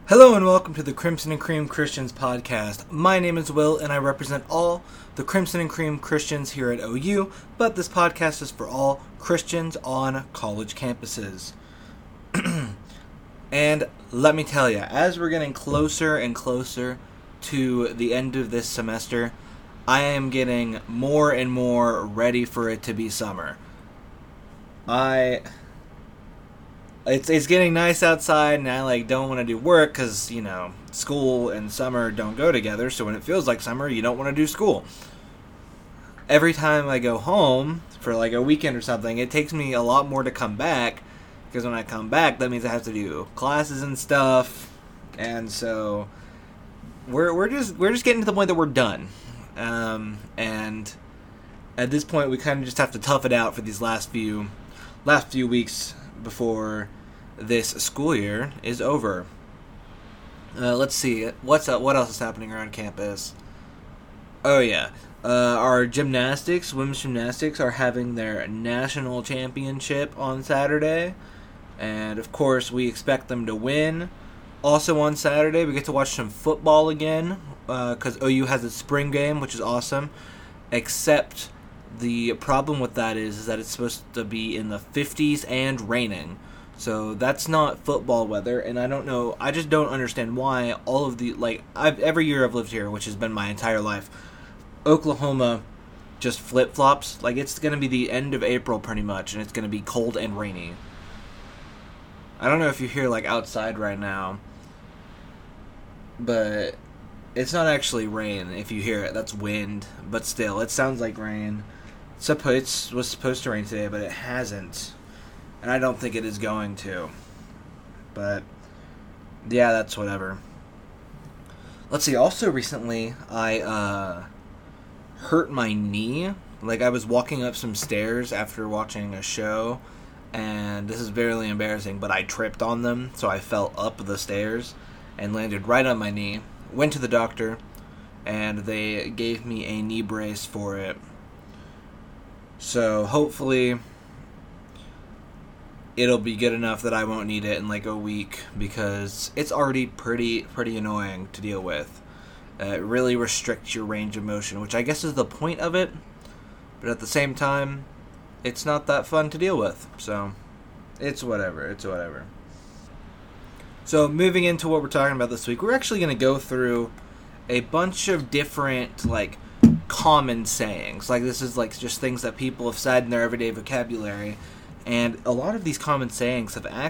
Hello and welcome to the Crimson and Cream Christians podcast. My name is Will and I represent all the Crimson and Cream Christians here at OU, but this podcast is for all Christians on college campuses. And let me tell you, as we're getting closer and closer to the end of this semester, I am getting more and more ready for it to be summer. It's getting nice outside, and I don't want to do work because school and summer don't go together. So when it feels like summer, you don't want to do school. Every time I go home for a weekend or something, it takes me a lot more to come back because when I come back, that means I have to do classes and stuff, and so we're just getting to the point that we're done, and at this point, we kind of just have to tough it out for these last few weeks before this school year is over. Let's see. What else is happening around campus? Oh, yeah. Our women's gymnastics are having their national championship on Saturday. And, of course, we expect them to win. Also on Saturday, we get to watch some football again, because OU has its spring game, which is awesome. Except the problem with that is that it's supposed to be in the 50s and raining. So that's not football weather, and I don't know, I just don't understand why all of the, every year I've lived here, which has been my entire life, Oklahoma just flip-flops. It's going to be the end of April pretty much, and it's going to be cold and rainy. I don't know if you hear, outside right now, but it's not actually rain if you hear it. That's wind, but still, it sounds like rain. It was supposed to rain today, but it hasn't. And I don't think it is going to. But, yeah, that's whatever. Let's see, also recently, I hurt my knee. I was walking up some stairs after watching a show, and this is very embarrassing, but I tripped on them, so I fell up the stairs and landed right on my knee. Went to the doctor, and they gave me a knee brace for it. So, hopefully it'll be good enough that I won't need it in a week, because it's already pretty annoying to deal with. It really restricts your range of motion, which I guess is the point of it, but at the same time, it's not that fun to deal with, so it's whatever. So moving into what we're talking about this week, we're actually going to go through a bunch of different, common sayings. This is, just things that people have said in their everyday vocabulary. And a lot of these common sayings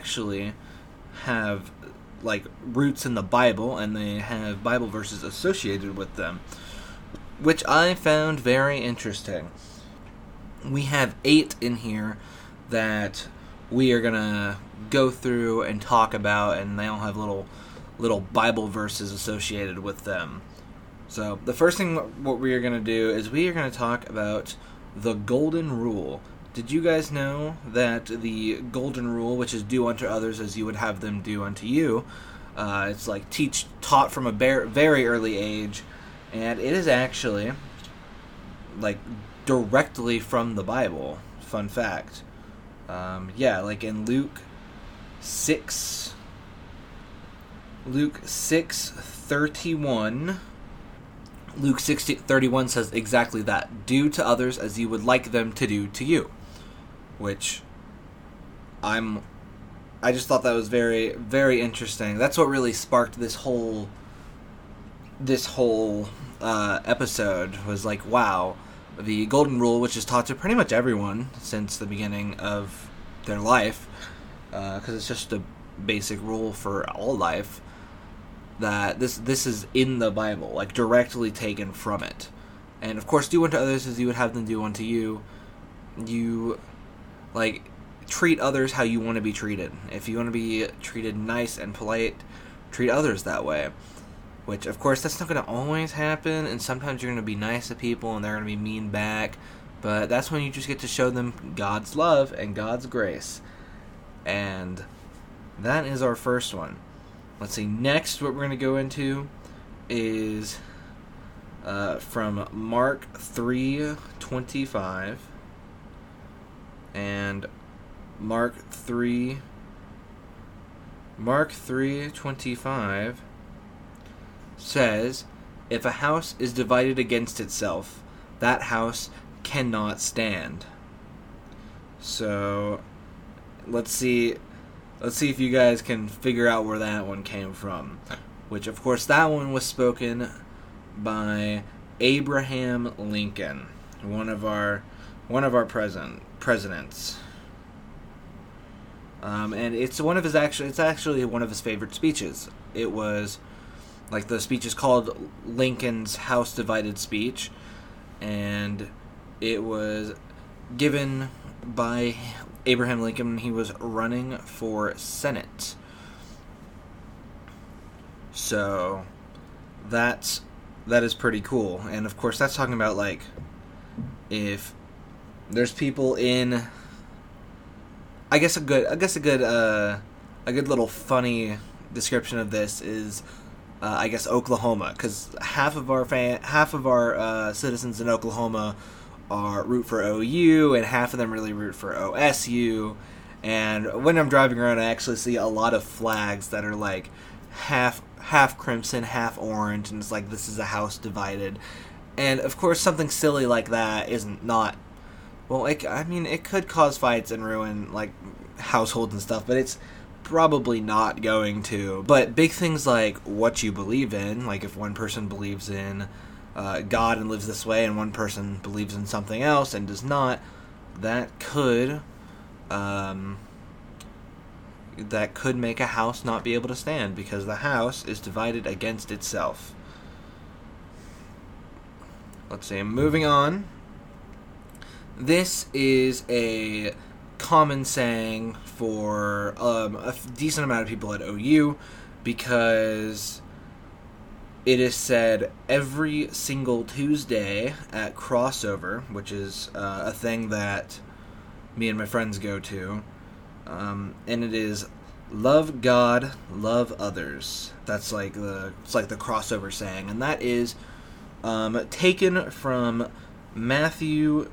have roots in the Bible, and they have Bible verses associated with them, which I found very interesting. We have 8 in here that we are going to go through and talk about, and they all have little Bible verses associated with them. So the first thing what we are going to do is we are going to talk about the Golden Rule. Did you guys know that the Golden Rule, which is do unto others as you would have them do unto you, it's taught from a very early age, and it is actually directly from the Bible. Fun fact. In Luke 6:31. Luke 6:31 says exactly that. Do to others as you would like them to do to you. Which I just thought that was very, very interesting. That's what really sparked this whole episode, was wow, the Golden Rule, which is taught to pretty much everyone since the beginning of their life, because it's just a basic rule for all life, that this is in the Bible, directly taken from it. And of course, do unto others as you would have them do unto you. You treat others how you want to be treated. If you want to be treated nice and polite, treat others that way. Which, of course, that's not going to always happen, and sometimes you're going to be nice to people and they're going to be mean back, but that's when you just get to show them God's love and God's grace. And that is our first one. Let's see, next what we're going to go into is from Mark 3:25, and Mark 3 Mark 3:25 says, "If a house is divided against itself, that house cannot stand." So, let's see if you guys can figure out where that one came from. Which, of course, that one was spoken by Abraham Lincoln, one of our presidents. And it's actually one of his favorite speeches. It was like the speech is called Lincoln's House Divided Speech, and it was given by Abraham Lincoln when he was running for Senate. So that is pretty cool. And of course that's talking about like if there's people in I guess a good little funny description of this is I guess Oklahoma, because half of our citizens in Oklahoma are root for OU, and half of them really root for OSU. And when I'm driving around, I actually see a lot of flags that are like half crimson, half orange, and it's like this is a house divided. And of course, something silly like that isn't not. Well, it could cause fights and ruin like households and stuff, but it's probably not going to. But big things like what you believe in, like if one person believes in God and lives this way, and one person believes in something else and does not, that could make a house not be able to stand because the house is divided against itself. Let's see, moving on. This is a common saying for a decent amount of people at OU because it is said every single Tuesday at Crossover, which is a thing that me and my friends go to, and it is love God, love others. That's like the Crossover saying, and that is taken from Matthew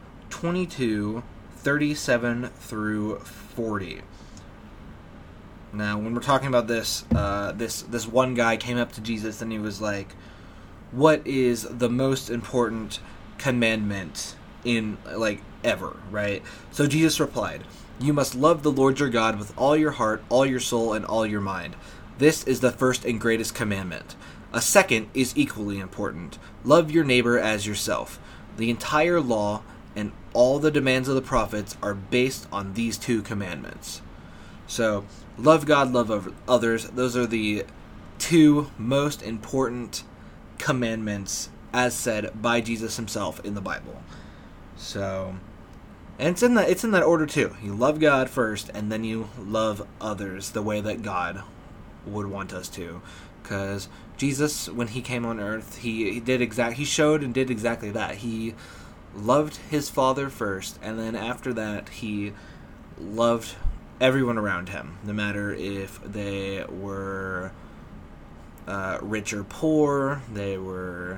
22:37 through 40. Now, when we're talking about this, this one guy came up to Jesus and he was like, "What is the most important commandment in ever?" Right? So Jesus replied, "You must love the Lord your God with all your heart, all your soul, and all your mind. This is the first and greatest commandment. A second is equally important. Love your neighbor as yourself. The entire law and all the demands of the prophets are based on these two commandments." So, love God, love others. Those are the two most important commandments as said by Jesus himself in the Bible. So, and it's in that order too. You love God first, and then you love others the way that God would want us to. Because Jesus, when he came on earth, he showed and did exactly that. He loved his Father first, and then after that he loved everyone around him, no matter if they were rich or poor, they were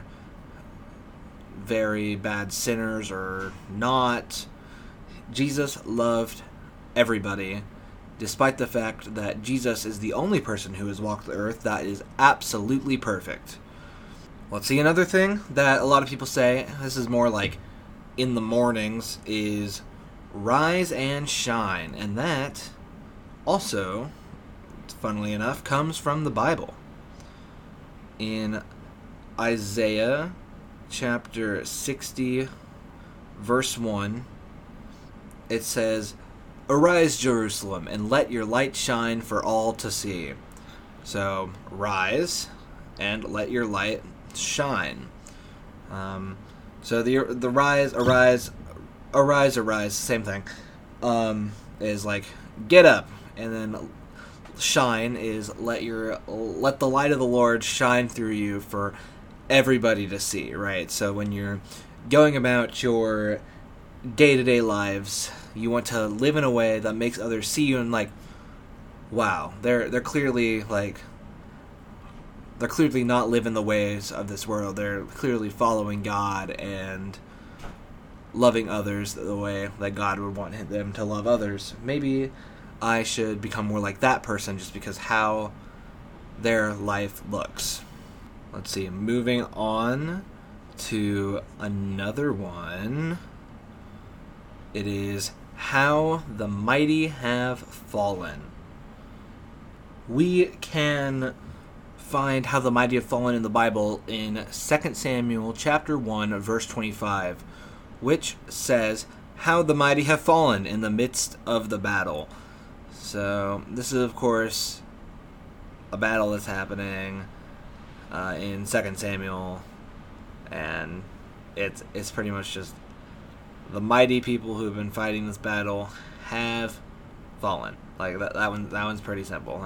very bad sinners or not. Jesus loved everybody, despite the fact that Jesus is the only person who has walked the earth that is absolutely perfect. Let's see, another thing that a lot of people say, this is more like in the mornings, is rise and shine. And that also, funnily enough, comes from the Bible. In Isaiah chapter 60, verse 1, it says, "Arise, Jerusalem, and let your light shine for all to see." So, rise and let your light shine. So the arise, same thing, is like get up, and then shine is let the light of the Lord shine through you for everybody to see, right? So when you're going about your day-to-day lives, you want to live in a way that makes others see you and like, wow, they're clearly not living the ways of this world. They're clearly following God and loving others the way that God would want them to love others. Maybe I should become more like that person just because how their life looks. Let's see, moving on to another one. It is how the mighty have fallen. We can find how the mighty have fallen in the Bible in 2 Samuel chapter 1 verse 25, which says how the mighty have fallen in the midst of the battle. So this is of course a battle that's happening in 2 Samuel, and it's pretty much just the mighty people who have been fighting this battle have fallen. Like that one's pretty simple.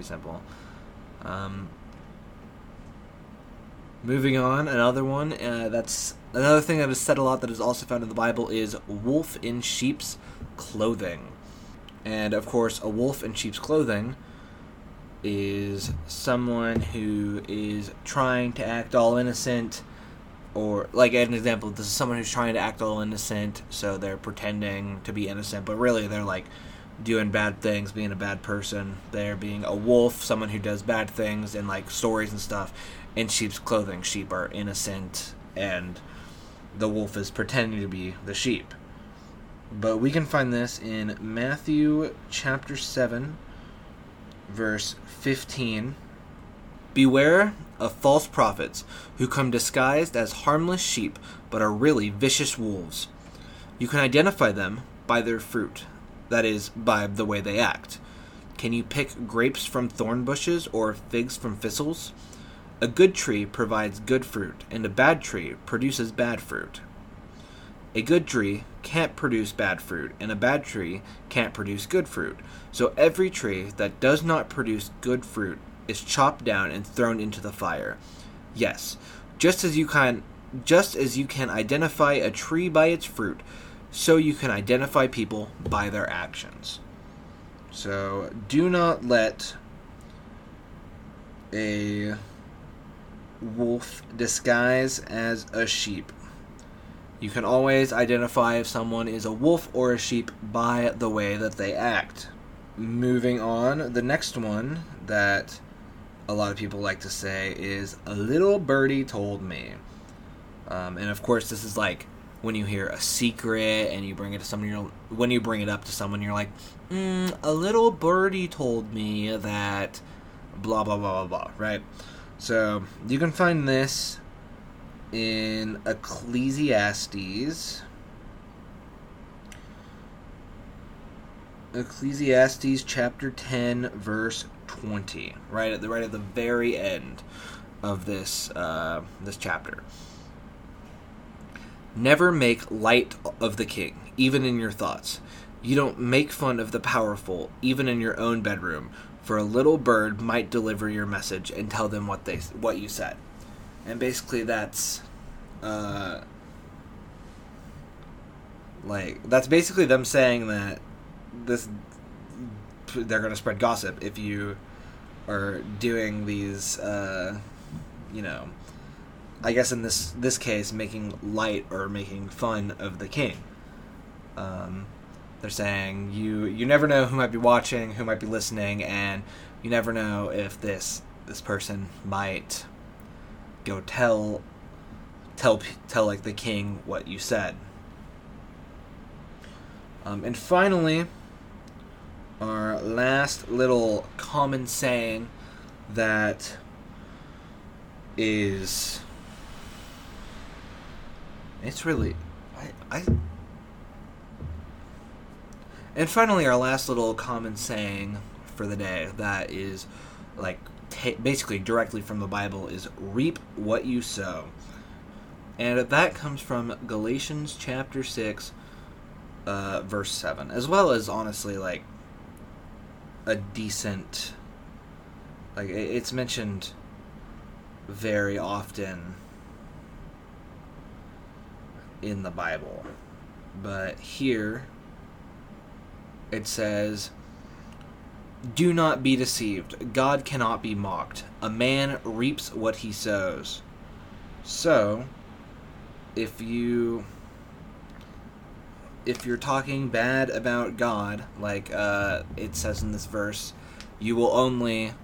Moving on, another one that's another thing that is said a lot that is also found in the Bible is wolf in sheep's clothing. And of course, a wolf in sheep's clothing is someone who is trying to act all innocent, or like an example, this is someone who's trying to act all innocent, so they're pretending to be innocent, but really they're like doing bad things, being a bad person. They're being a wolf, someone who does bad things in like stories and stuff, in sheep's clothing. Sheep are innocent, and the wolf is pretending to be the sheep. But we can find this in Matthew chapter 7, verse 15. Beware of false prophets who come disguised as harmless sheep but are really vicious wolves. You can identify them by their fruit, that is, by the way they act. Can you pick grapes from thorn bushes or figs from thistles? A good tree provides good fruit, and a bad tree produces bad fruit. A good tree can't produce bad fruit, and a bad tree can't produce good fruit. So every tree that does not produce good fruit is chopped down and thrown into the fire. Yes, just as you can identify a tree by its fruit, so you can identify people by their actions. So do not let a wolf disguise as a sheep. You can always identify if someone is a wolf or a sheep by the way that they act. Moving on, the next one that a lot of people like to say is "a little birdie told me." And of course, this is like when you hear a secret and you bring it to someone. When you bring it up to someone, you're like, "A little birdie told me that," blah blah blah blah blah. Right? So you can find this in Ecclesiastes chapter 10 verse 20, right at the very end of this chapter. Never make light of the king, even in your thoughts. You don't make fun of the powerful, even in your own bedroom, for a little bird might deliver your message and tell them what you said. And basically that's that's basically them saying that they're going to spread gossip if you are doing these I guess in this case making light or making fun of the king. They're saying you never know who might be watching, who might be listening, and you never know if this person might go tell like the king what you said. And finally, our last little common saying that is, it's really and finally our last little common saying for the day that is like basically directly from the Bible is reap what you sow. And that comes from Galatians chapter 6 verse 7, as well as honestly like a decent, like it's mentioned very often in the Bible, but here it says, "Do not be deceived. God cannot be mocked. A man reaps what he sows." So, if you if you're talking bad about God, like it says in this verse, you will only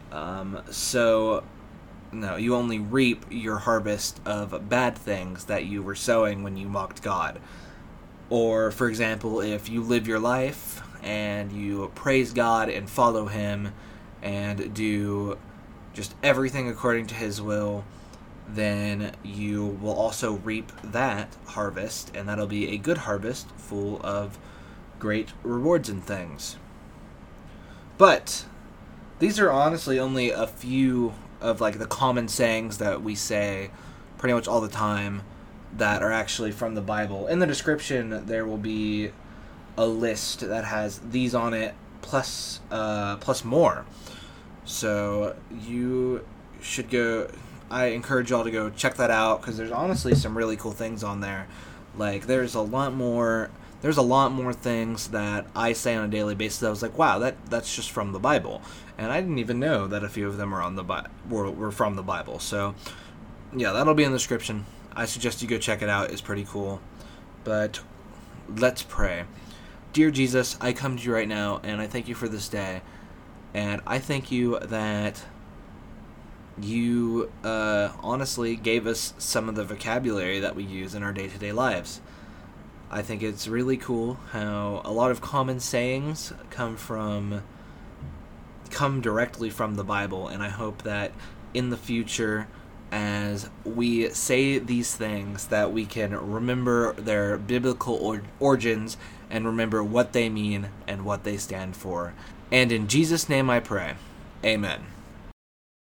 you only reap your harvest of bad things that you were sowing when you mocked God. Or, for example, if you live your life and you praise God and follow Him and do just everything according to His will, then you will also reap that harvest, and that'll be a good harvest full of great rewards and things. But these are honestly only a few of like the common sayings that we say pretty much all the time that are actually from the Bible. In the description, there will be a list that has these on it plus more. So you should go. I encourage y'all to go check that out because there's honestly some really cool things on there. Like there's a lot more things that I say on a daily basis. I was like, wow, that's just from the Bible, and I didn't even know that a few of them were from the Bible. So yeah, that'll be in the description. I suggest you go check it out. It's pretty cool. But let's pray. Dear Jesus, I come to you right now, and I thank you for this day. And I thank you that you honestly gave us some of the vocabulary that we use in our day-to-day lives. I think it's really cool how a lot of common sayings come directly from the Bible, and I hope that in the future, as we say these things, that we can remember their biblical origins and remember what they mean and what they stand for. And in Jesus' name I pray. Amen.